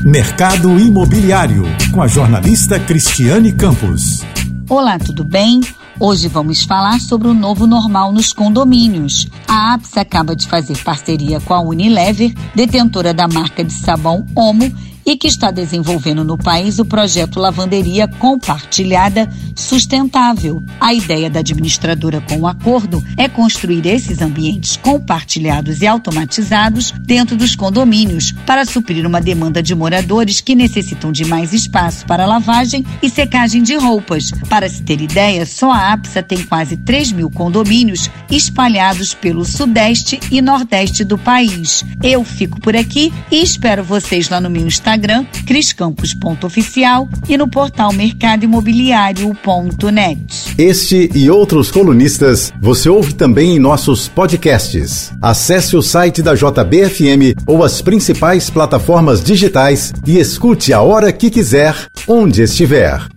Mercado Imobiliário, com a jornalista Cristiane Campos. Olá, tudo bem? Hoje vamos falar sobre o novo normal nos condomínios. A Apsa acaba de fazer parceria com a Unilever, detentora da marca de sabão Omo, e que está desenvolvendo no país o projeto Lavanderia Compartilhada Sustentável. A ideia da administradora com o acordo é construir esses ambientes compartilhados e automatizados dentro dos condomínios para suprir uma demanda de moradores que necessitam de mais espaço para lavagem e secagem de roupas. Para se ter ideia, só a Apsa tem quase 3.000 condomínios espalhados pelo sudeste e nordeste do país. Eu fico por aqui e espero vocês lá no meu Instagram, criscampos.oficial, e no portal mercadoimobiliario.net. Este e outros colunistas você ouve também em nossos podcasts. Acesse o site da JBFM ou as principais plataformas digitais e escute a hora que quiser, onde estiver.